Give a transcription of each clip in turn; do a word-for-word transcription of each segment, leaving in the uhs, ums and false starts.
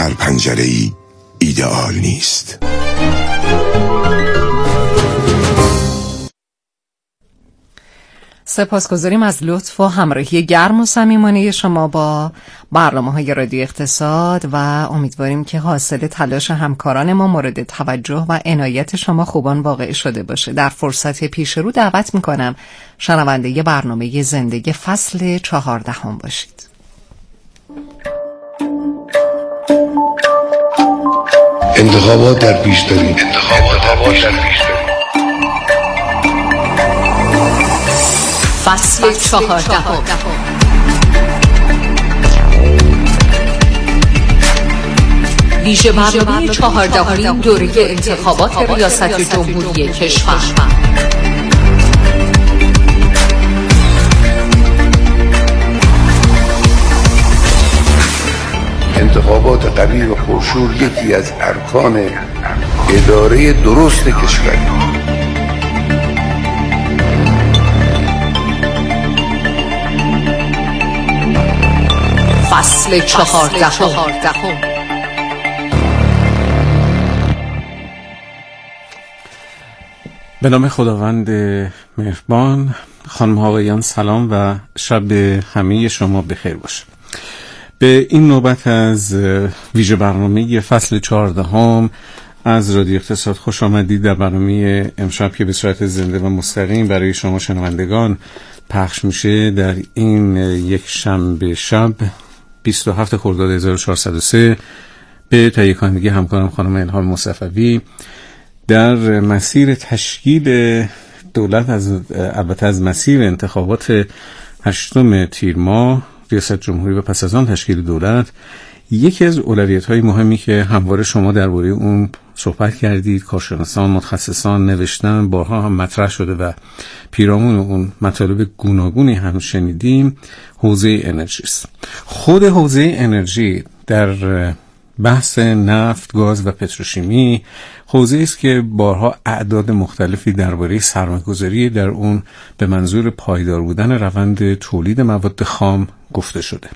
هر پنجره‌ای ایدئال نیست. سپاسگزاریم از لطف و همراهی گرم و صمیمانه شما با برنامه‌های رادیو اقتصاد و امیدواریم که حاصل تلاش همکاران ما مورد توجه و عنایت شما خوبان واقع شده باشه. در فرصت پیش رو دعوت میکنم شنونده برنامه زندگی فصل چهاردهم باشید. انتخابات در پیش داریم. انتخابات در پیش داریم. فصل چهاردهم. ویژه برنامه چهاردهمین دوره انتخابات ریاست جمهوری کشور. انتخابات قوی و پرشور یکی از ارکان اداره درست کشور. فصل چهاردهم. به نام خداوند مهربان. خانم ها و آقایان سلام و شب همه شما بخیر باشه. به این نوبت از ویژه برنامه فصل چهاردهم از رادیو اقتصاد خوش آمدید. در برنامه امشب که به صورت زنده و مستقیم برای شما شنوندگان پخش میشه در این یک شنبه شب بیست و هفتم خرداد هزار و چهارصد و سه به تهیه کنندگی همکارم خانم الهام مصطفی در مسیر تشکیل دولت، از البته از مسیر انتخابات هشتم تیر ماه ریاست جمهوری و پس از آن تشکیل دولت، یکی از اولویت‌های مهمی که همواره شما درباره اون صحبت کردید، کارشناسان، متخصصان نوشتن، بارها هم مطرح شده و پیرامون اون مطالب گوناگونی هم شنیدیم، حوزه انرژی است. خود حوزه انرژی در بحث نفت، گاز و پتروشیمی حوزه است که بارها اعداد مختلفی درباره سرمایه‌گذاری در اون به منظور پایدار بودن روند تولید مواد خام گفته شده.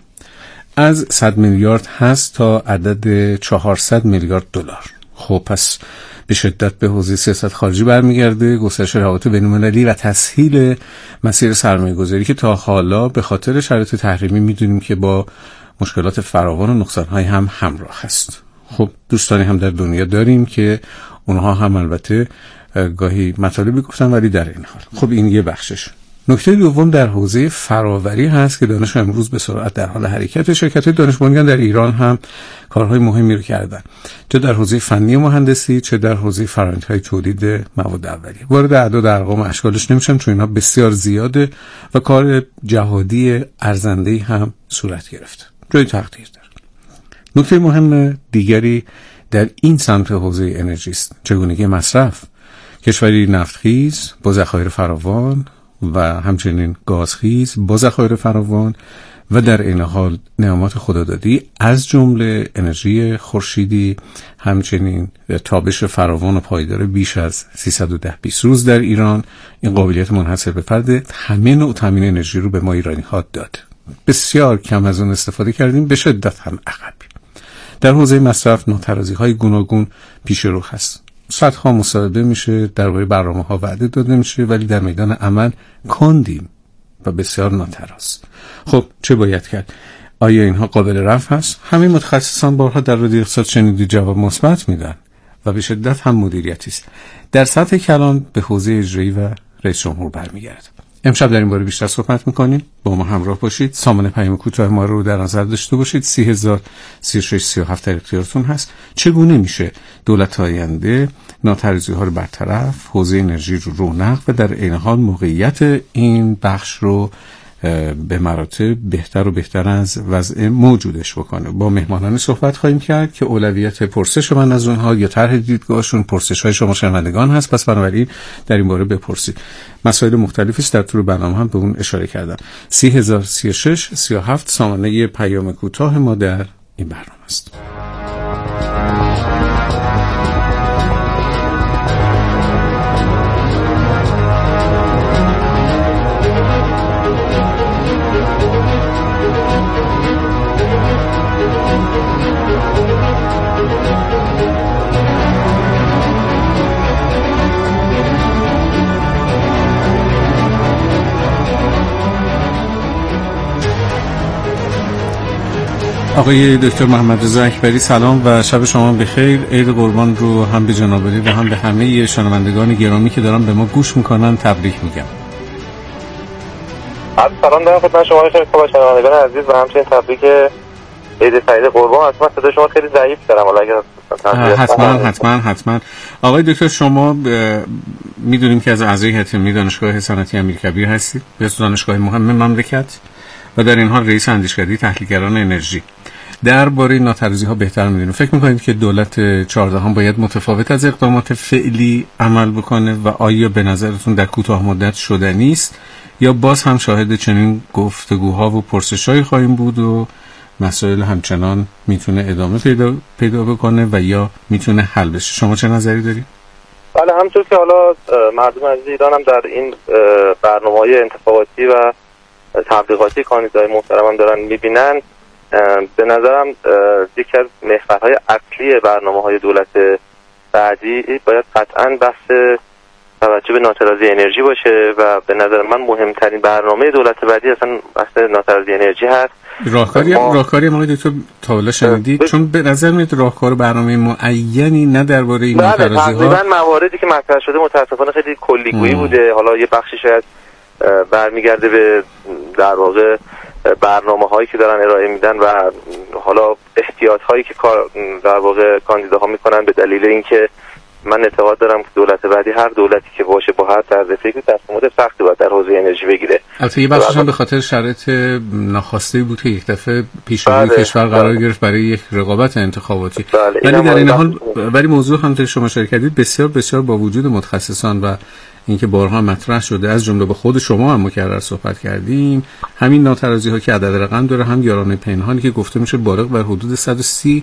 از صد میلیارد هست تا عدد چهارصد میلیارد دلار. خب پس به شدت به حوزه سیاست خارجی برمیگرده، گسترش روابط بین‌المللی و تسهیل مسیر سرمایه‌گذاری که تا حالا به خاطر شرایط تحریمی میدونیم که با مشکلات فراوان و نقصان‌های هم همراه است. خب دوستانی هم در دنیا داریم که اونها هم البته گاهی مطالبی گفتن ولی در این حال. خب این یه بخشش. نکته دوم در حوزه فراوری هست که دانش امروز به سرعت در حال حرکت. شرکت‌های دانش بنیان در ایران هم کارهای مهمی رو کردن، چه در حوزه فنی مهندسی چه در حوزه فرآیندهای تولید مواد اولیه. وارد اعداد ارقام و اشکالش نمیشم چون اینا بسیار زیاده و کار جهادی ارزنده‌ای هم صورت گرفته، جای تقدیر داره. نکته مهم دیگری در این سمت حوزه انرژی است چگونگی مصرف. کشوری نفتخیز با ذخایر فراوان و همچنین گازخیز با ذخایر فراوان و در این حال نعمات خدادادی از جمله انرژی خورشیدی، همچنین تابش فراوان و پایدار بیش از سیصد و ده بیست روز در ایران، این قابلیت منحصر به فرد همه نوع تامین انرژی رو به ما ایرانی ها داد. بسیار کم از اون استفاده کردیم، به شدت هم عقبیم. در حوزه مصرف ناترازی های گوناگون پیش رو هست. صدها مصاحبه میشه، درباره برنامه ها وعده داده میشه ولی در میدان عمل کندیم و بسیار ناتراز. خب چه باید کرد؟ آیا اینها قابل رفع هست؟ همه متخصصان بارها در رادیو اقتصاد شنیدید جواب مثبت میدن و به شدت هم مدیریتی است. در سطح کلان به حوزه اجرایی و رئیس جمهور برمیگرده. امشب در این باره بیشتر صحبت میکنیم. با ما همراه باشید. سامان پیام کوتاه ما رو در نظر داشته باشید. سی هزار سی و شش سی و هفت در اختیارتون هست. چگونه میشه دولت آینده ناترازی ها رو برطرف، حوزه انرژی رو رونق و در این حال موقعیت این بخش رو به مراتب بهتر و بهتر از وضع موجودش بکنه. با مهمانان صحبت خواهیم کرد که اولویت پرسش من از اونها یا طرح دیدگاهشون پرسش های شما شنوندگان هست، پس بنابراین در این باره بپرسید. مسائل مختلفی است، در طول برنامه هم به اون اشاره کردم. سی هزار سی و شش سی و هفت سامانه پیام کوتاه ما در این برنامه است. آقای دکتر محمد رضا اکبری سلام و شب شما بخیر. عید قربان رو هم به جناب عالی و هم به همه شنوندگان گرامی که دارن به ما گوش میکنن تبریک میگم. سلام دارم خدمت شما شنوندگان عزیز و همچنین تبریک عید سعید قربان. حتما صدای شما خیلی ضعیف دارم ولی اگر حتما حتما حتما آقای دکتر شما میدونیم که از اعضای هیئت علمی دانشگاه صنعتی امیرکبیر هستید، به دانشگاه مهم مملکت و در این حال رئیس اندیشکده تحلیلگران انرژی. درباره ناتوازی‌ها بهتر می‌دونید. فکر می‌کنید که دولت چهاردهم باید متفاوت از اقدامات فعلی عمل بکنه و آیا به نظرتون در کوتاه مدت شدنی است یا باز هم شاهد چنین گفتگوها و پرسش‌هایی خواهیم بود و مسائل همچنان میتونه ادامه پیدا پیدا بکنه و یا میتونه حل بشه؟ شما چه نظری دارید؟ بله، همونطور که حالا مردم عزیز ایران هم در این برنامه‌های انتخاباتی و تبلیغاتی کاندیدای محترم هم دارن میبینن، به نظرم یکی از محورهای اصلی برنامه‌های دولت بعدی باید قطعاً بحث توجه به ناترازی انرژی باشه و به نظر من مهمترین برنامه دولت بعدی اصلا بحث ناترازی انرژی هست. راهکاری ما... راهکاری ما دکتر تا حالا شنیدید؟ چون به نظر میاد راهکار برنامه معینی نه درباره این ناترازی ها. تقریبا مواردی که مطرح شده متاسفانه خیلی کلیگویی بوده. حالا یه بخشی شاید برمیگرده به در واقع برنامه هایی که دارن ارائه میدن و حالا احتیاط هایی که در واقع کاندیداها میکنن، به دلیل اینکه من اعتقاد دارم که دولت بعدی هر دولتی که باشه با هر طرز فکری تصمیمات سختی باید در حوزه انرژی بگیره. البته یه بخشش هم به خاطر شرایط ناخواسته بود که یک دفعه پیشروی بله، کشور قرار بله. گرفت برای یک رقابت انتخاباتی. بله، ولی در این حال ولی موضوع هم که شما شرکت کردید بسیار بسیار با وجود متخصصان و اینکه بارها مطرح شده، از جمله با خود شما هم مکرر صحبت کردیم، همین ناترازی ها که عدد رقم داره، هم یارانه پنهانی که گفته میشه بالغ بر حدود صد و سی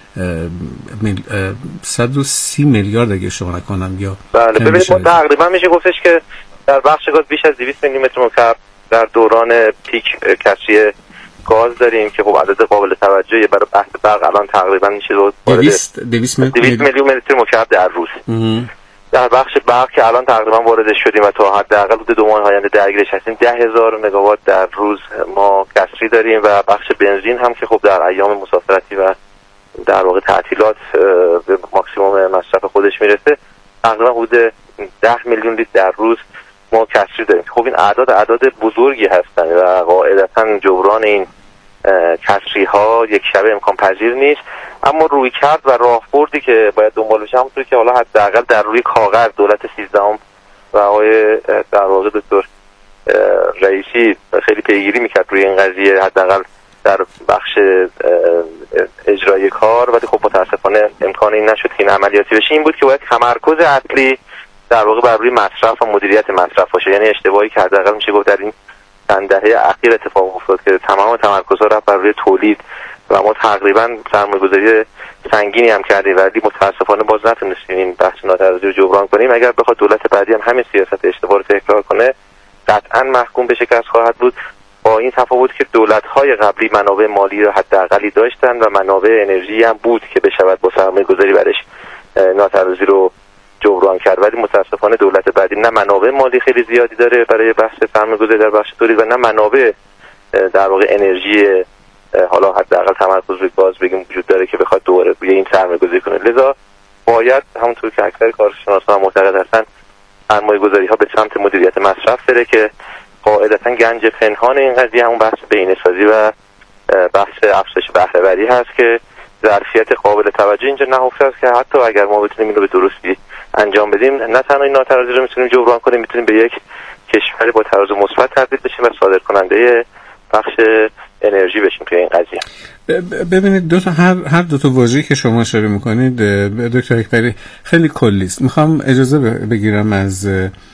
میل... صد و سی میلیارد اگه اشتباه نکنم یا بله. ببینید ما تقریبا میشه گفتش که در بخش گاز بیش از دویست میلیمتر مکعب در دوران پیک کشی گاز داریم که خب عدد قابل توجهی برای بحث برق الان تقریبا میشه دویست دویست میلیون متر مکعب در روز. اه. در بخش برق که الان تقریبا وارد شدیم و تا حداقل حدود دو ماه آینده درگیرش هستیم، ده هزار مگاوات در روز ما کسری داریم و بخش بنزین هم که خب در ایام مسافرتی و در واقع تعطیلات به ماکسیموم مصرف خودش میرسه، تقریبا حدود ده میلیون لیتر در روز ما کسری داریم. خب این اعداد اعداد بزرگی هستن و قاعدتا جبران این کسری ها یک شبه امکان پذیر نیست، اما روی کرد و راهبردی که باید دنبال بشه همونطور که حالا حداقل در روی کاغذ دولت سیزدهم و آقای در واقع دکتر رئیسی خیلی پیگیری میکرد روی این قضیه، حداقل در بخش اجرای کار، ولی خب متاسفانه امکان این نشد که این عملیاتی بشه. این بود که باید تمرکز اصلی در واقع بر روی مصرف و مدیریت مصرف باشه، یعنی اشتباهی که حداقل میشه گفت در این چند دهه اخیر اتفاق افتاد که تمام تمرکزها رفت بر روی تولید و ما تقریبا سرمایه‌گذاری سنگینی هم کردیم ولی متاسفانه باز نتونستیم این بحث ناتوازی رو جبران کنیم. اگر بخواد دولت بعدی هم همین سیاست اشتباه رو تکرار کنه، قطعا محکوم به شکست خواهد بود، با این تفاوت که دولت‌های قبلی منابع مالی رو حداقلی داشتن و منابع انرژی هم بود که بشود با سرمایه‌گذاری برش ناتوازی رو جبران کرد، ولی متاسفانه دولت بعدی نه منابع مالی خیلی زیادی داره برای بحث سرمایه‌گذاری در بخش تولید و نه منابع در واقع انرژی حالا حداقل تمرکز روی گاز بگیم وجود داره که بخواد دوباره روی این سرمایه‌گذاری کنه. لذا باید همونطور که اکثر کارشناسان معتقد هستن سرمایه‌گذاری‌ها به سمت مدیریت مصرف بره که قاعدتا گنج پنهان این قضیه همون بحث بهینه‌سازی و بحث افزایش بهره‌وری هست که ظرفیت قابل توجه اینجا نهفته است که حتی اگر ما بتونیم اینو به درستی انجام بدیم، نه تنها این ناتوازی رو میتونیم جبران کنیم، میتونیم به یک کشور با تراز مثبت تبدیل بشیم و صادرکننده بخش انرژی بشیم توی این قضیه. ببینید دو تا هر هر دو تا واژه‌ای که شما اشاره می‌کنید دکتر اکبری خیلی کلی است. می‌خوام اجازه بگیرم از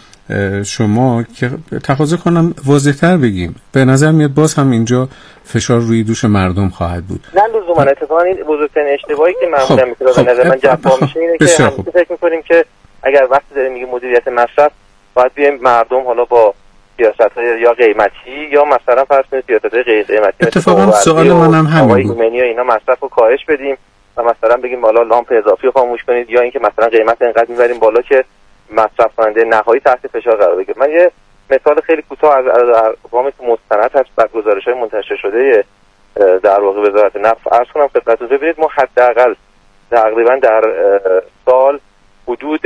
شما که تقاضا کنم واضح‌تر بگیم. به نظر میاد باز هم اینجا فشار روی دوش مردم خواهد بود. نه لزوما، اتفاقا این بزرگترین اشتباهی که معمولا میشه خب. به نظر من جواب میشه اینه که هم فکر می‌کنیم که اگر وقتی داریم میگیم مدیریت مصرف باید بیایم مردم حالا با سیاست‌های یا قیمتی یا مثلا فرض کنید سیاست‌های غیر قیمتی، اتفاقا سوال منم همین بود، ایمنی و اینا مصرف رو کاهش بدیم و مثلا بگیم بالا لامپ اضافی رو خاموش کنید، یا اینکه مثلا قیمت اینقدر می‌بریم بالا که مصرف کننده نهایی تحت فشار قرار بگیره. من یه مثال خیلی کوتاه از اقوامی که مستند هست بر گزارش‌های منتشر شده در واقع وزارت نفت عرض کنم خدمتتون. ببینید ما حداقل تقریبا در سال حدود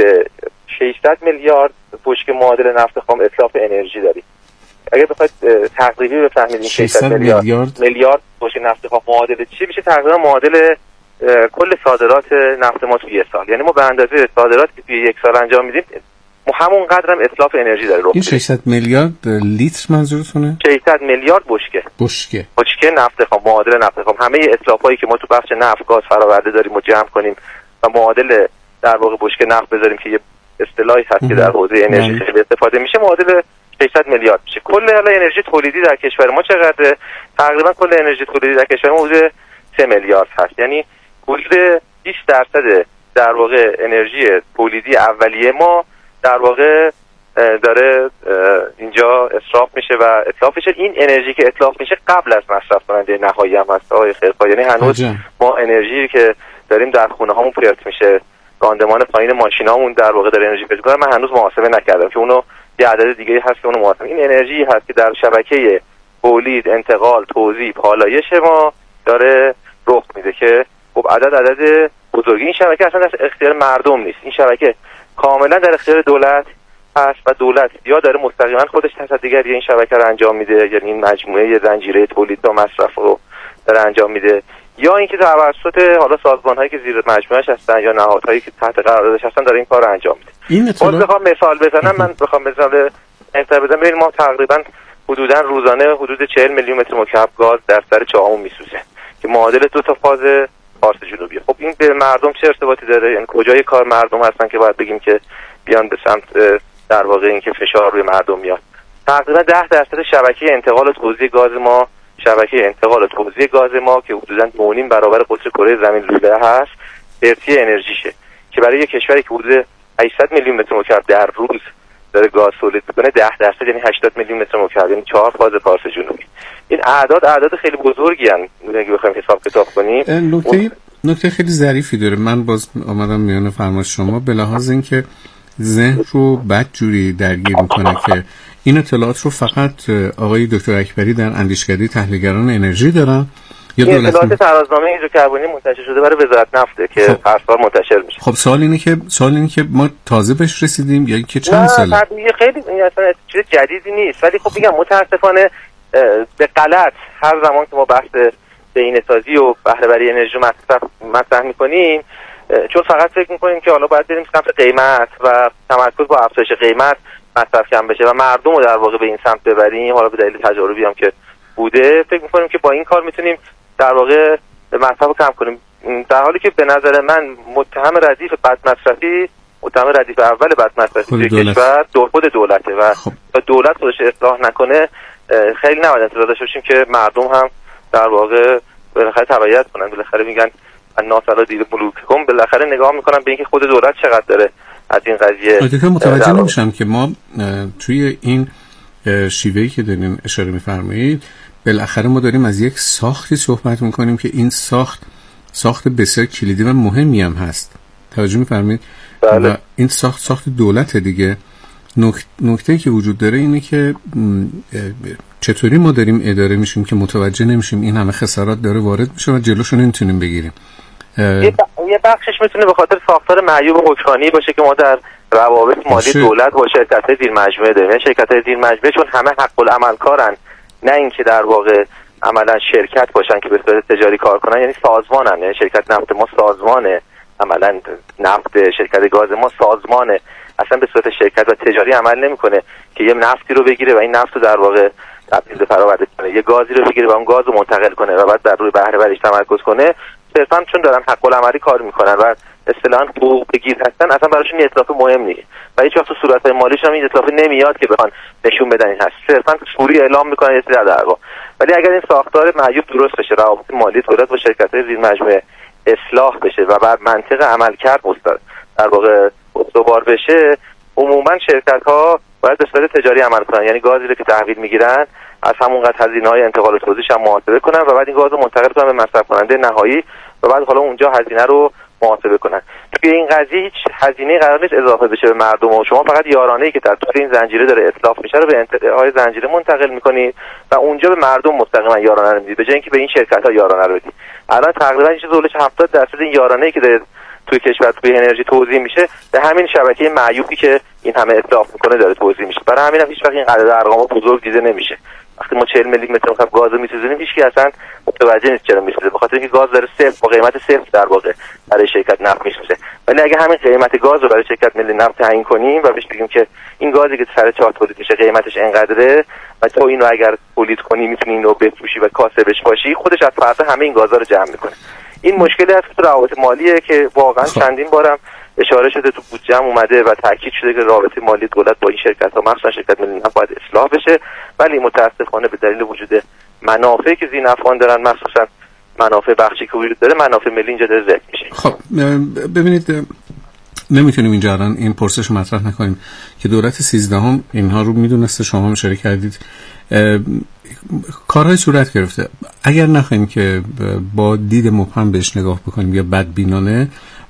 ششصد میلیارد بشکه معادل نفت خام اتلاف انرژی داریم. اگر بخواید تقریبی بفهمید این ششصد میلیارد میلیارد بشکه نفت خام معادل چی میشه، تقریبا معادل کل صادرات نفت ما توی یک سال. یعنی ما به اندازه صادراتی که توی یک سال انجام میدیم همون قدر هم اتلاف انرژی داره. این ششصد میلیارد لیتر منظورتونه؟ ششصد میلیارد بشکه بشکه بشکه نفت خام، معادل نفت خام. همه اتلافایی که ما تو بخش نفت گاز فراورده داریم و جمع کنیم و معادل در واقع بشکه نفت بذاریم که یه اصطلاحی هست که در حوزه انرژی خیلی استفاده میشه، معادل ششصد میلیارد میشه. کل انرژی تولیدی در کشور ما چقدره؟ تقریبا کل انرژی تولیدی در کشور ما حدود سه میلیارد هست. یعنی حدود بیست درصد در واقع انرژی تولیدی اولیه ما در واقع داره اینجا اصراف میشه و اتلاف میشه. این انرژی که اتلاف میشه قبل از مصرف کننده نهایی هم هست آقای خیرخواه. یعنی هنوز ما انرژی که داریم در خونه هامون پرت میشه، راندمان پایین ماشینامون در واقع داره انرژی پرت میکنه، من هنوز محاسبه نکردم که اونو یه عدد دیگه هست که اونو محاسبه. این انرژی هست که در شبکه تولید، انتقال، توزیع، پالایش ما داره رخ میده که خب عدد عدد بزرگی. این شبکه اصلا در اختیار مردم نیست، این شبکه کاملا در اختیار دولت هست و دولت یا داره مستقیما خودش تصدیگری این شبکه رو انجام میده، یعنی این مجموعه زنجیره تولید و مصرف رو داره انجام میده، یا اینکه توسط حالا سازمان‌هایی که زیر مجموعه‌اش هستن یا نهادهایی که تحت قراردادش هستن داره این کار رو انجام میده. این اطلاع بخوام مثال بزنم، من بخوام مثال انتر بزنم، ببین ما تقریبا حدوداً روزانه حدود چهل میلیون متر مکعب گاز در سر چاهمون میسوزه که معادل دو تا فاز فارس جنوبی. خب این به مردم چه ارتباطی داره؟ یعنی کجای کار مردم هستن که باید بگیم که بیان به سمت در واقع این که فشار روی مردم میاد. تقریبا ده درصد شبکه انتقال و توزیع گاز ما شبکه انتقال و توزیع گاز ما که حدوداً دو و نیم برابر قطر کره زمین لوله هست ارتی انرژیشه که برای یک کشوری که حدود هشتصد میلیون متر مکعب در روز داره گاز تولید میکنه، ده درصد یعنی هشتاد میلیون متر مکعب، یعنی چهار فاز پارس جنوبی. این اعداد اعداد خیلی بزرگی ان اگه بخوایم حساب کتاب کنیم. نکته نکته خیلی ظریفی داره. من باز آمدم میان فرمایش شما به لحاظ اینکه ذهن رو بدجوری درگیر میکنه که این اطلاعات رو فقط آقای دکتر اکبری در اندیشکده تحلیلگران انرژی دارن یا دولت؟ اطلاعات ترازنامه هیدروکربنی منتشر شده برای وزارت نفته که خب. هر سال منتشر میشه. خب سوال اینه که سوال اینه که ما تازه بهش رسیدیم یا اینکه چند ساله؟ نه خیلی این اصلا چیز جدیدی نیست، ولی خب میگم متاسفانه به غلط هر زمان که ما بحث بهینه‌سازی و بهره وری انرژی مطرح مطرح می‌کنیم، چون فقط فکر می‌کنیم که حالا باید بریم سمت قیمت و تمرکز با افزایش قیمت مصرف کم بشه و مردم رو در واقع به این سمت ببریم. حالا به دلیل تجاربی هم که بوده فکر می‌کنیم که با این کار میتونیم در واقع مصرف رو کم کنیم، در حالی که به نظر من متهم ردیف بد مصرفی متهم ردیف اول بد مصرفی توی کشور خود دولته و خب. تا دولت خودش اصلاح نکنه خیلی نباید انتظار داشته باشیم که مردم هم در واقع بالاخره تبعیت کنن. بالاخره میگن الناس علی دین ملوکهم، بالاخره نگاه میکنن به اینکه خود دولت چقدر داره از این قضیه. البته متوجه نمیشم که ما توی این شیوهی که دارین اشاره میفرمایید بالاخره ما داریم از یک ساختی صحبت میکنیم که این ساخت ساخت بسیار کلیدی و مهمی هم هست. توجه میفرمایید؟ بله. و این ساخت ساخت دولت دیگه. نکته‌ای که وجود داره اینه که چطوری ما داریم اداره میشیم که متوجه نمیشیم این همه خسارات داره وارد میشه و جلوشو نمیتونیم بگیریم. یه بخشش میتونه به خاطر ساختار معیوب حکمرانی باشه که ما در روابط مالی باشه. دولت با شرکت‌های زیر مجموعه داریم. شرکت‌های زیر مجموعه چون همه حق العمل کارن، نه اینکه در واقع عملا شرکت باشن که به صورت تجاری کار کنن، یعنی سازمانن. یعنی شرکت نفت ما سازمانه، عملا نفت شرکت گاز ما سازمانه، اصلا به صورت شرکت و تجاری عمل نمیکنه که یه نفتی رو بگیره و این نفت رو در واقع تبدیل به فرآورده کنه، یه گازی رو بگیره و اون گاز رو منتقل کنه و بعد در روی بهره وریش تمرکز کنه. صرفا چون دارن حق العملی کار میکنن و اصطلاحاً حقوق بگیر هستن، اصلا براشون این اطلاف مهم نیست و هیچ وقت تو صورت‌های مالیش هم این اطلاف نمیاد که بخوان نشون بدن این هست. صرفا سوری اعلام میکنن یه سری دروا. ولی اگر این ساختار معیوب درست بشه، روابط مالی دولت با شرکت‌های زیر مجموعه اصلاح بشه و بر منطق عملکرد مستقر در واقع استوار بشه، عموما شرکت‌ها باید به صورت تجاری عمل کنن. یعنی گازی رو که تحویل میگیرن از همونقدر هزینه‌های انتقال و توزیعش هم محاسبه کنن و بعد این گاز رو منتقل کنن به مصرف کننده نهایی و بعد حالا اونجا هزینه رو محاسبه کنن. توی این قضیه هیچ هزینه‌ای قرار نیست اضافه بشه به مردم و شما فقط یارانه‌ای که در طول این زنجیره داره اتلاف میشه رو به انتهای زنجیره منتقل می‌کنید و اونجا به مردم مستقیما یارانه رو میدید به جای اینکه به این شرکت‌ها یارانه رو بدید. الان تقریبا چیز حدود هفتاد درصد این یارانه‌ای که داره توی کشور توی انرژی توزیع میشه به همین شبکه معیوبی که این همه اتلاف میکنه داره توزیع میشه. برای همین هم هیچ وقت این قدر ارقام بزرگ دیده نمیشه. وقتی ما چهل میلی متر مکعب گاز میسوزونیم هیچ کی اصلا متوجه نیست چرا میسوزه، به خاطر اینکه گاز داره صفر با قیمت صفر در واقع برای شرکت نفت میسوزه. ولی اگه همین قیمت گاز رو برای شرکت ملی نفت تعیین کنیم و بهش بگیم که این گازی که سر چهار تولید میشه قیمتش اینقدره و تو اینو اگر تولید کنی میتونی اینو بفروشی و کاسبش باشی، خودش از فردا همه این گازا رو جمع میکنه. این مشکلی هست که روابط مالیه که واقعا چندین بارم اشاره شده تو بودجه اومده و تاکید شده که رابطه مالی دولت با این شرکت ها مخصوصا شرکت ملی نفت باید اصلاح بشه، ولی متاسفانه به دلیل وجود منافعی که ذی‌نفعان دارن، مخصوصا منافع بخشی که وجود داره، منافع ملی اینجا داره ضد میشه. خب ببینید نمیتونیم اینجا الان این پرسش مطرح نکنیم که دولت سیزدهم اینها رو میدونسته، شما هم اشاره کردید کارهای صورت گرفته. اگر نخواهیم که با دید مبهم بهش نگاه بکنیم یا بدبینانه،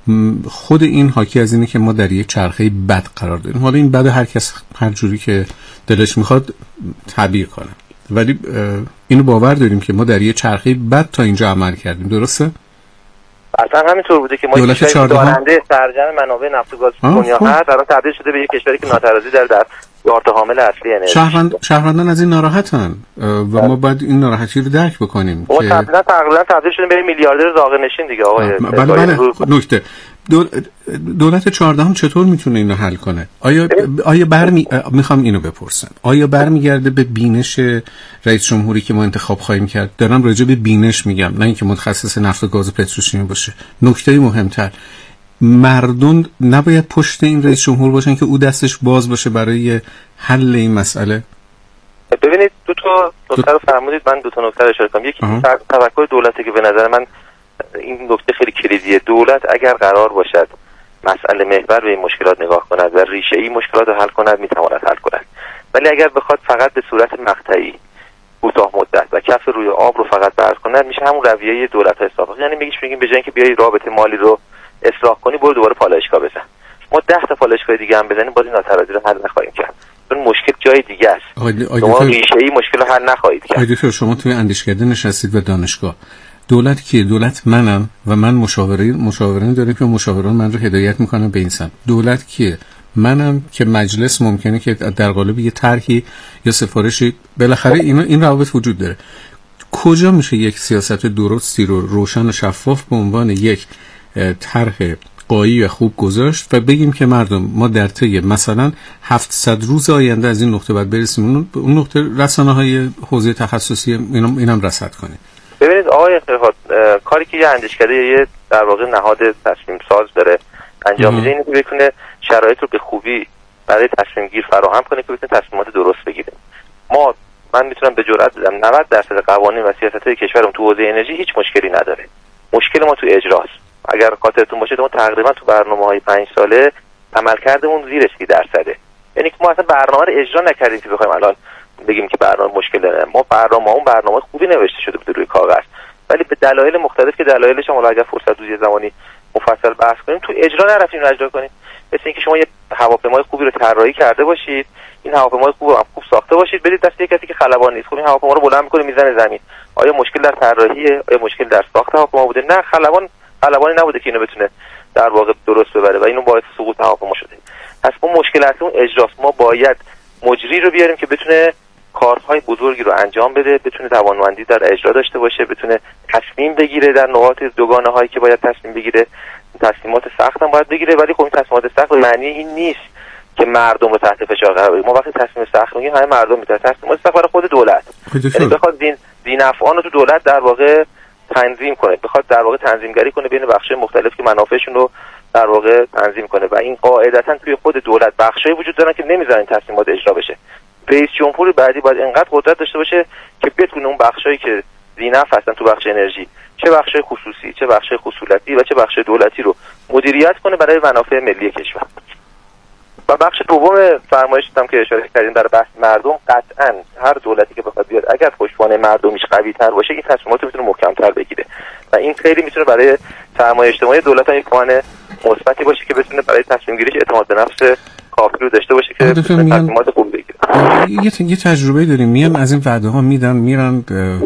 خود این حاکی از اینه که ما در یک چرخه بد قرار داریم. حالا این بد هر کس هر جوری که دلش میخواد تعبیر کنه، ولی اینو باور داریم که ما در یک چرخه بد تا اینجا عمل کردیم. درسته؟ اصلا همینطور بوده که ما یک کشوری دارنده سرجم منابع نفت و گاز دنیا هست، الان تبدیل شده به یک کشوری که ناترازی داره در یارت حامل اصلی انرژی. شهروند شهروندان از این ناراحتن و ما باید این ناراحتی رو درک بکنیم که تقریبا تقریبا تبدیل شده به میلیاردر زاغ نشین دیگه آقای. بله بله. نکته دولت چهاردهم چطور میتونه اینو حل کنه؟ آیا آیا برمی میخوام اینو بپرسم، آیا برمیگرده به بینش رئیس جمهوری که ما انتخاب خواهیم کرد؟ دارم راجع به بینش میگم، نه اینکه متخصص نفت و گاز و پتروشیمی باشه. نکته مهمتر، مردم نباید پشت این رئیس جمهور باشن که او دستش باز باشه برای حل این مسئله. ببینید دو تا نکته رو فرمودید، من دو تا نکته اشاره کنم. یکی تفکر دولته که به نظر من این نکته خیلی کلیدیه. دولت اگر قرار باشد مسئله محور به این مشکلات نگاه کند و ریشه ای مشکلات رو حل کند، میتواند حل کند. ولی اگر بخواد فقط به صورت مقطعی کوتاه مدت و کف روی آب رو فقط برد کند، میشه همون رویه دولت‌های سابق. یعنی میگیش میگیم به جای اینکه بیای رابطه مالی رو اصلاح کنی، برو دوباره پالایشگاه بزن. ما ده تا پالایشگاه دیگه هم بزنیم باز این ناترازی رو حل نخواهیم کرد. اون مشکل جای دیگه است. شما ریشه ای مشکل رو حل نخواهید کرد. آقای شما توی اندیشکده نشستید و دانشگاه. دولت کیه؟ دولت منم و من مشاورین مشاورین داریم که مشاوران من رو هدایت میکنن به این سمت. دولت کیه؟ منم که مجلس ممکنه که در قالب یه طرحی یا سفارشی، بالاخره اینا این روابط وجود داره. کجا میشه یک سیاست درستی رو روشن و شفاف به عنوان یک طرح قایی و خوب گذاشت و بگیم که مردم ما در طی مثلا هفتصد روز آینده از این نقطه بعد برسیم اون نقطه رسانه‌های حوزه تخصصی اینم اینم رصد کنیم. ببینید آقای فرهاد، کاری که یه اندیشکده یه در واقع نهاد تصمیم ساز داره انجام میده اینه که بتونه شرایط رو به خوبی برای تصمیم گیر فراهم کنه که بتونه تصمیمات درست بگیره. ما من میتونم به جرئت بگم نود درصد قوانین و سیاست‌های کشورم تو حوزه انرژی هیچ مشکلی نداره. مشکل ما تو اجراست. اگر خاطرتون باشه ما تقریبا تو برنامه‌های پنج ساله عملکردمون زیر سی درصده. یعنی که ما اصلا برنامه رو اجرا نکردیم که بخوایم الان بگیم که برنامه مشکل داره. ما برنامه اون برنامه خوبی نوشته شده بود روی کاغذ، ولی به دلایل مختلف که دلایلش هم اگر فرصت بود یه زمانی مفصل بحث کنیم، تو اجرا نرفتیم اجرا کنیم. مثل اینکه شما یه هواپیمای خوبی رو طراحی کرده باشید، این هواپیمای خوب رو هم خوب ساخته باشید، بدید دست یک کسی که خلبان نیست، خب این هواپیما رو بلند می‌کنه میزنه زمین. آیا مشکل در طراحیه؟ آیا مشکل در ساخت هواپیما بوده؟ نه، خلبان خلبانی نبوده که اینو بتونه در واقع درست ببره و اینو باعث سقوط هواپیما شده. پس ما مشکل اصلی اون اجراست. ما باید مجری رو بیاریم که بتونه کارهای بزرگی رو انجام بده، بتونه توانمندی در اجرا داشته باشه، بتونه تصمیم بگیره در نقاط دوگانه هایی که باید تصمیم بگیره. تصمیمات سخت هم باید بگیره، ولی خب این تصمیمات سخت معنی این نیست که مردم رو تحت فشار قرار بدیم. ما وقتی تصمیم سخت میگیم همه مردم میتونن، تصمیمات سخت برای خود دولت، یعنی بخواد دین ذی‌نفعان رو تو دولت در واقع تنظیم کنه، بخواد در واقع تنظیمگری کنه بین بخش‌های مختلف که منافعشون رو در واقع تنظیم کنه و این قاعدتاً توی خود دولت بخشایی وجود دارن که نمیذارن تصمیمات اجرا بشه. رئیس جمهور بعدی باید اینقدر قدرت داشته باشه که بتونه اون بخشایی که ذی‌نفع هستن تو بخش انرژی، چه بخشای خصوصی، چه بخشای خصوصی و چه بخشای دولتی رو مدیریت کنه برای منافع ملی کشور. و بخش دوم فرمایشتون هم که اشاره کردین در بحث مردم، قطعا هر دولتی که بخواد بیاد اگر پشتوانه مردمیش قوی تر باشه این تصمیمات رو میتونه محکم تر بگیره و این خیلی میتونه برای سرمایه اجتماعی دولت هم یک کمک مثبتی باشه که بتونه برای تصمیم گیریش اعتماد به نفس کافی رو داشته باشه که تصمیمات خوب بگیره. یه یه تجربه داریم، میان از این وعده ها میدن میرن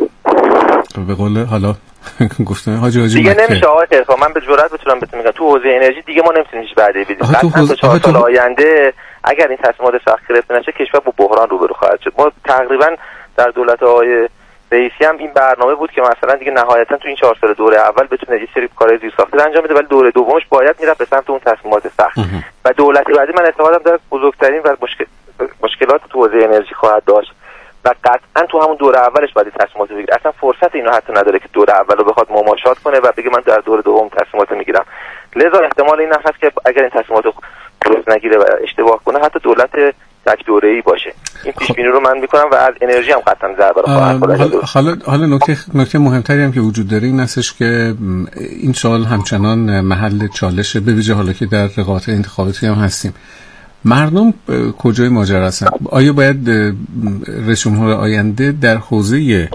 به قول حالا گفتم حاجی حاجی دیگه نمیشه آقای خیرخواه، من به جرئت بتونم بهتون میگم تو حوزه انرژی دیگه ما نمیتونیم هیچ وعده بدیم. قطعا تا چهار سال آینده اگر این تصمیمات سخت گرفته نشه کشور با بحران روبرو خواهد شد. ما تقریبا در دولت آقای رئیسی هم این برنامه بود که مثلا دیگه نهایتا تو این چهار سال دوره اول بتونه یه سری کارهای زیرساختی انجام بده، ولی دوره دومش باید میره به سمت اون تصمیمات سخت و دولت بعدی من اعتقادم داره بزرگترین و مشکل مشکلات تو حوزه انرژی خواهد داشت و قطعا تو همون دوره اولش باید تصمیمات بگیره. اصلا فرصت اینو حتی نداره که دوره اولو بخواد مماشات کنه و بگه من در دوره دوم تصمیمات میگیرم. لذا احتمال این هست که اگر این تصمیمات درست نگیره و اشتباه کنه حتی دولت یک دوره‌ای باشه. این پیش بینی رو من میکنم و از انرژی هم قطعا ضربه خواهد خورد. حالا حالا نکته نکته مهمتری هم که وجود داره این هستش که این سوال همچنان محل چالشه، به ویژه حالا که در رقابت انتخاباتی هم هستیم. مردم کجای ماجرا هستن؟ آیا باید رئیس جمهور آینده در حوزه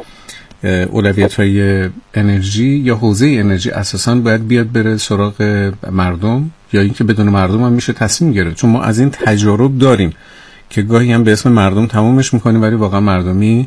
اولویت‌های انرژی یا حوزه انرژی اساساً باید بیاد بره سراغ مردم یا اینکه بدون مردم هم میشه تصمیم گرفت؟ چون ما از این تجارب داریم که گاهی هم به اسم مردم تمومش میکنیم ولی واقعا مردمی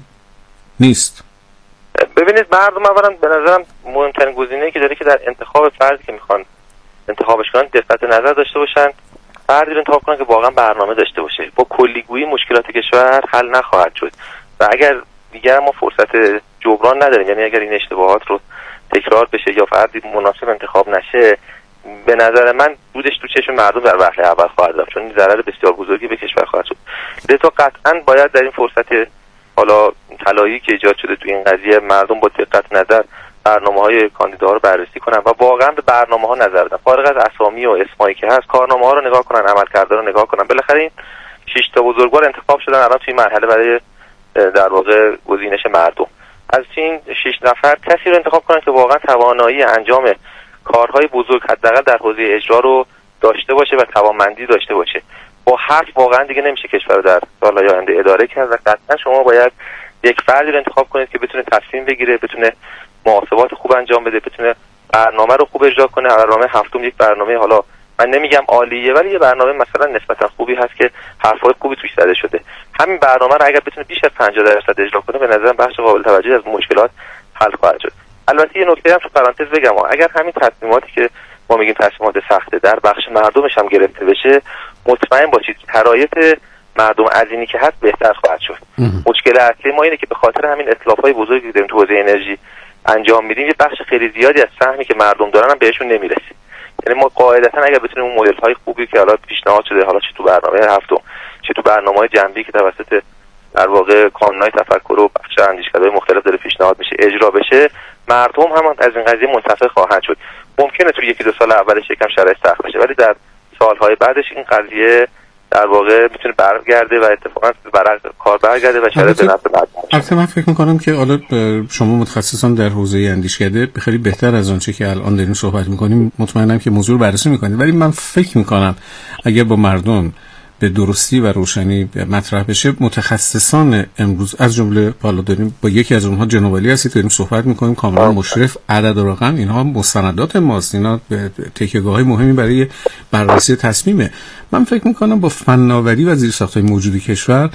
نیست. ببینید مردم اولا به نظرم مهمترین گزینه‌ای که داره که در انتخاب فردی که میخوان انتخابش کنن دقت نظر داشته باشن، فردی رو انتخاب کنن که واقعا برنامه داشته باشه. با کلیگویی مشکلات کشور حل نخواهد شد و اگر دیگر ما فرصت جبران نداریم، یعنی اگر این اشتباهات رو تکرار بشه یا فردی مناسب انتخاب نشه، به نظر من دودش تو چشم مردم در وهله اول خواهد رفت، چون این ضرر بسیار بزرگی به کشور خواهد شد. لذا قطعا باید در این فرصت حالا طلایی که ایجاد شده تو این قضیه مردم با دقت نظر برنامه‌های کاندیداها رو بررسی کنن و واقعا به برنامه‌ها نظر بدن، فارغ از اسامی و اسمایی که هست کارنامه‌ها رو نگاه کنن، عملکردها رو نگاه کنن. بالاخره این شش تا بزرگوار انتخاب شدن الان توی مرحله برای در واقع گزینش مردم. از این شش نفر کسی رو انتخاب کنن که واقعا توانایی انجام کارهای بزرگ حداقل در حوزه اجرا رو داشته باشه و توانمندی داشته باشه. با حرف واقعا دیگه نمیشه کشور رو در سال‌های آینده اداره کرد و قطعا شما باید یک فردی رو انتخاب کنید که بتونه تصمیم بگیره، بتونه محاسبات خوب انجام بده، بتونه برنامه رو خوب اجرا کنه. برنامه هفتم یک برنامه حالا من نمیگم عالیه ولی یه برنامه مثلا نسبتا خوبی هست که حرفای خوبی توش زده شده. همین برنامه رو اگر بتونه بیش از پنجاه درصد اجرا کنه به نظرم بخش قابل توجهی از مشکلات حل خواهد شد. البته یه نکته هم تو پرانتز بگم، اگر همین تصمیماتی که ما میگیم تصمیمات سخته در بخش مردمش هم گرفته بشه، مطمئن باشید شرایط مردم از اینی که هست بهتر خواهد شد. مشکل اصلی ما اینه که به خاطر همین اتلافای بزرگی که داریم تو حوزه انرژی انجام میدیم یه بخش خیلی زیادی از سهمی که مردم دارن هم بهشون نمیرسه. یعنی ما قاعدتا اگر بتونیم اون مدل های خوبی که حالا پیشنهاد شده، حالا چه تو برنامه هفتم چه تو برنامه‌های جنبی که توسط در واقع کانون‌های تفکر و بخش اندیشکدهای مختلف داره پیشنهاد میشه اجرا بشه، مردم هم از این قضیه منتفع خواهند شد. ممکنه تو یکی دو سال اولش یکم شرایط سخت بشه ولی در سالهای بعدش این قضیه در واقع میتونه برگرده و اتفاقا برای کار برگرده و شرایط به نفع مردم. البته من فکر می‌کنم که حالا شما متخصصان در حوزه اندیشکده خیلی بهتر از آنچه که الان داریم صحبت می‌کنیم مطمئنم که موضوع رو بررسی می‌کنید، ولی من فکر می‌کنم اگر با مردم به درستی و روشنی مطرح بشه، متخصصان امروز از جمله بالا داریم با یکی از اونها جناب علی هستید داریم صحبت می‌کنیم کاملا مشرف، عدد و رقم اینها مستندات ماست، اینا تکیه‌گاه‌های مهمی برای بررسی تصمیمه. من فکر می‌کنم با فناوری و زیرساخت‌های موجود کشور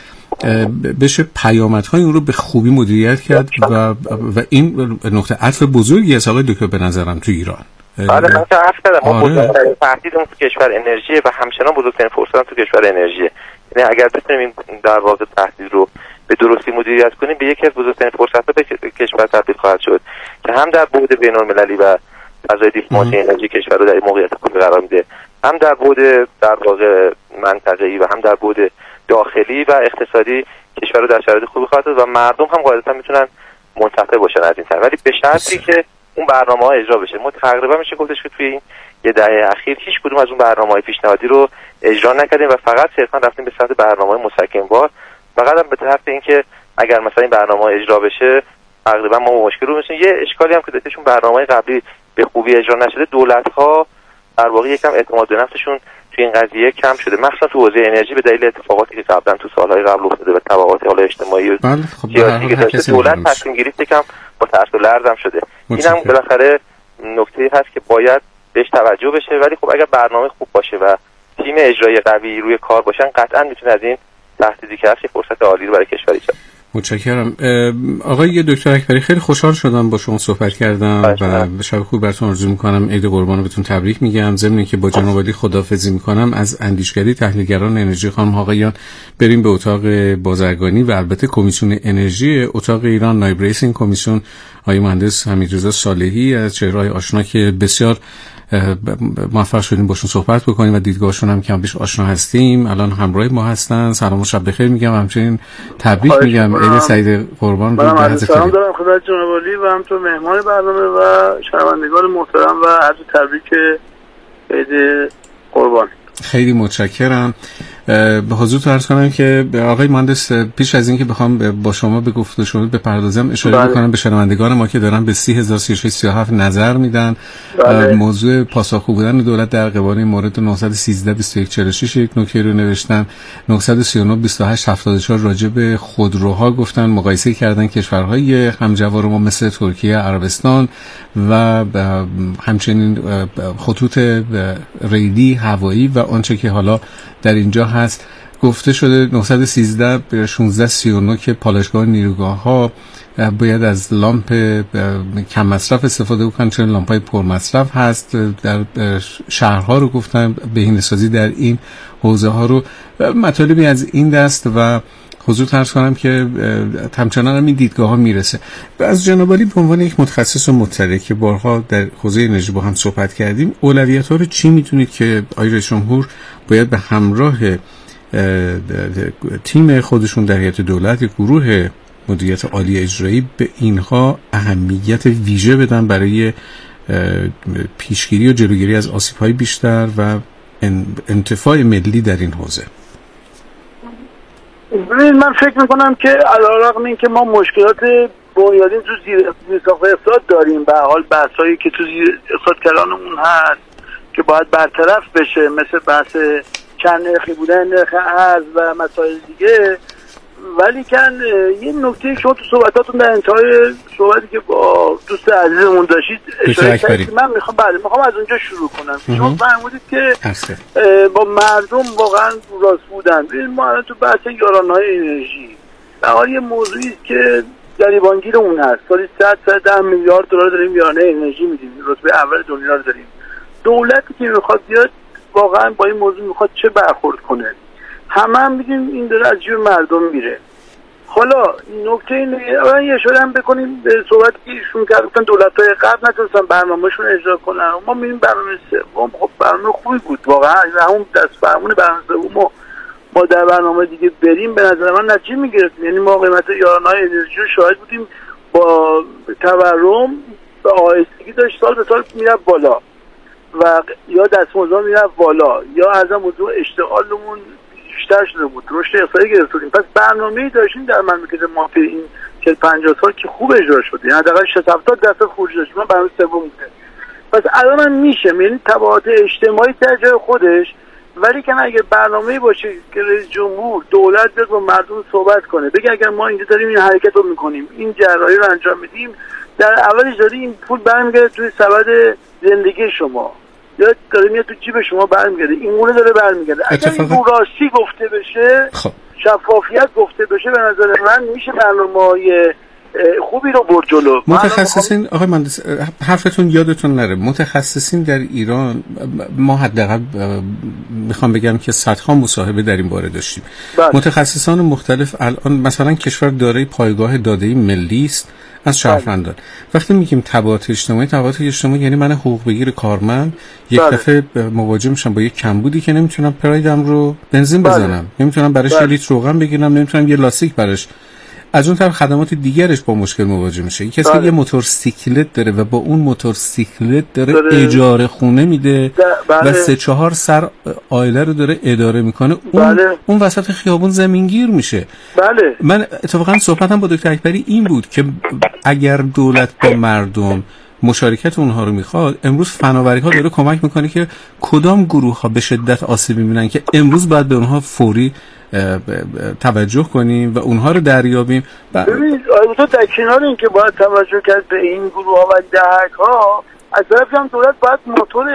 بشه پیامدهای اون رو به خوبی مدیریت کرد و و این نقطه عطف بزرگی از آقای دکتر به نظرم تو ایران. آره من که عرض کردم ما بزرگترین تهدیدمون تو کشور انرژیه و همچنان بزرگترین فرصت تو کشور انرژیه. یعنی اگر بتونیم این در واقع تهدید رو به درستی مدیریت کنیم به یکی از بزرگترین فرصت‌ها به کشور تبدیل خواهد شد که هم در بعد بین‌المللی و فضای دیپلماسی انرژی کشور رو در موقعیت خوبی قرار میده، هم در بعد در واقع منطقه‌ای و هم در بعد داخلی و اقتصادی کشور رو در شرایط خوبی خواهد داد و مردم هم قاعدتاً میتونن منتفع باشن از این طرف، ولی به شرطی که اون برنامه‌ها اجرا بشه. ما تقریبا میشه گفتش که توی این یه دهه اخیر هیچ کدوم از اون برنامه‌های پیشنهادی رو اجرا نکردیم و فقط صرفا رفتیم به سمت برنامه‌های مسکن‌بار. فقط هم به طرف اینکه اگر مثلا این برنامه‌ها اجرا بشه تقریبا ما مشکل رو میشیم. یه اشکالی هم که داشته چون برنامه‌های قبلی به خوبی اجرا نشده، دولت‌ها در واقع یکم اعتماد به نفسشون تو این قضیه کم شده، مخصوصا تو حوزه انرژی به دلیل اتفاقاتی که قبلا تو سالهای قبل افتاده و تبعات حالا اجتماعی و سیاسی که داشته. دولت تصمیم گیری کم با ترس و لرزم شده. اینم بالاخره نکته هست که باید بهش توجه بشه، ولی خب اگر برنامه خوب باشه و تیم اجرایی قوی روی کار باشن قطعا میتونه از این تهدیدی که هست فرصت عالی رو برای کشور ایجاد. متشکرم. آقای دکتر اکبری، خیلی خوشحال شدم با شما صحبت کردم و شب خوب براتون آرزو میکنم. عید قربان رو بهتون تبریک میگم. ضمن اینکه با جناب عالی خداحافظی میکنم، از اندیشکده تحلیلگران انرژی خانم آقایان بریم به اتاق بازرگانی و البته کمیسیون انرژی اتاق ایران، نایب رئیس این کمیسیون آقای مهندس حمیدرضا صالحی، از چهره‌های آشنا که بسیار موفق شدیم باشون صحبت بکنیم و دیدگاهشون هم کم بیش آشنا هستیم. الان همراه ما هستن. سلام و شب بخیر میگم، همچنین تبریک میگم. عید سعید قربان رو به حضرت سلام دارم خدمت جناب عالی و همچنین مهمان برنامه و شنوندگان محترم و عرض تبریک عید قربان. خیلی متشکرم. به حضورتون عرض کنم که آقای مهندس، پیش از اینکه بخوام با شما به گفته شما بپردازم، اشاره بله. بکنم به شنوندگان ما که دارن به سی هزار و سی و شش سی و هفت نظر میدن. بله. موضوع پاسخگو بودن دولت در قبال این مورد نهصد و سیزده بیست و یک چهل و شش یک نکته رو نوشتن. نهصد و سی و نه بیست و هشت هفتاد و چهار راجع به خودروها گفتن، مقایسه کردن کشورهای همجوار ما مثل ترکیه، عربستان و همچنین خطوط ریلی، هوایی و آنچه که حالا در اینجا هست. گفته شده نهصد و سیزده شانزده سی و نه که پالایشگاه نیروگاه ها باید از لامپ کم مصرف استفاده کنن، چون لامپای پر مصرف هست. در شهرها رو گفتن بهینه‌سازی در این حوزه ها رو، مطالبی از این دست و حضور عرض کنم که همچنان هم این دیدگاه ها میرسه. از جناب عالی به عنوان یک متخصص و مطلع که بارها در حوزه انرژی با هم صحبت کردیم، اولویت‌ها رو چی میتونید که آقای رئیس جمهور باید به همراه تیم خودشون در هیئت دولت، گروه مدیریت عالی اجرایی، به اینها اهمیت ویژه بدن برای پیشگیری و جلوگیری از آسیب‌های بیشتر و انتفاع ملی در این حوزه؟ من فکر میکنم که علیرغم این که ما مشکلات بنیادین تو زیر میثاق اقتصاد داریم، به حال بحثایی که تو زیر اقتصاد کلانمون هست که باید برطرف بشه، مثل بحث چند نرخی بودن نرخ ارز و مسائل دیگه، ولی کن یه نکته شما تو صحبتاتون در انتهای صحبتی که با دوست عزیزمون داشتید اشاره کردید، من میخوام بله میخوام از اونجا شروع کنم. شما فرمودید که با مردم واقعا راست بودن. ببین ما الان تو بحث یارانه‌های انرژی در حال یه موضوعی است که گریبانگیر اون هست. سالی صد تا ده میلیارد دلار داریم یارانه انرژی میدیم، رتبه اول دنیا رو داریم. دولتی که میخواد بیاد واقعا با این موضوع میخواد چه برخورد کنه؟ همه هم میگیم این داره از جیب مردم میره. حالا نکته اینه، اول یه اشاره هم بکنیم به صحبتی که ایشون کردن دولت‌های قبل نتونستن برنامه‌شون اجرا کنن. ما می‌بینیم برنامه سوم خب برنامه خوبی بود واقعا، همون دست فرمون برنامه سوم ما در برنامه دیگه بریم به نظر من نتیجه می‌گرفتیم. یعنی ما قیمت یارانه‌های انرژی رو شاهد بودیم با تورم به آهستگی داشت سال به سال میرفت بالا و یا دستمزدها میرفت بالا یا از موضوع اشتغالمون بیشتر شده بود، رشد اقتصادی گرفتیم. پس برنامه‌ای داشتیم در مملکت ما که این چهل پنجاه سال که خوب اجرا شده، یعنی حداقل شصت هفتاد درصد خروج داشتیم. من برنامه سوم بوده. پس الان هم میشه، یعنی تبعات اجتماعی در جای خودش، ولی که اگه برنامه‌ای باشه که رئیس جمهور دولت بیاد با مردم صحبت کنه، بگه اگر ما اینجا داریم این حرکت رو میکنیم، این جراحی رو انجام میدیم، در اولش داری این پول برمیگرده توی سبد زندگی شما یا داره میاد تو جیب شما برمیگرده، این گونه داره برمیگرده. اگر این راستی گفته بشه، خب. شفافیت گفته بشه، به نظر من میشه برنامه‌های خوبی رو برد جلو. متخصصین آقای مهندس، حرفتون یادتون نره، متخصصین در ایران ما حداقل میخوام بگم که صدها مصاحبه در این باره داشتیم. بله. متخصصان مختلف الان مثلا کشور دارای پایگاه داده‌ای ملی است از شهروندان. وقتی میگیم تبعات اجتماعی، تبعات اجتماعی یعنی من حقوق بگیر کارمند یک بله. دفعه مواجه میشم با یک کمبودی که نمیتونم پرایدم رو بنزین بله. بزنم، نمیتونم براش بله. لیتر روغن بگیرم، نمیتونم یه لاستیک براش. از اون طرف خدمات دیگرش با مشکل مواجه میشه. یک کسی بله. یه موتورسیکلت داره و با اون موتورسیکلت داره, داره اجاره خونه میده بله. و سه چهار سر عائله رو داره اداره میکنه، اون بله. اون وسط خیابون زمینگیر میشه. بله. من اتفاقا صحبتم با دکتر اکبری این بود که اگر دولت با مردم مشارکت اونها رو میخواد، امروز فناوری ها داره کمک میکنه که کدام گروه ها به شدت آسیب میبینن که امروز باید به اونها فوری توجه کنیم و اونها رو دریابیم. ببینید آیا در کنار این که باید توجه کرد به این گروه ها و دهک ها، از طرفی هم دولت باید موتور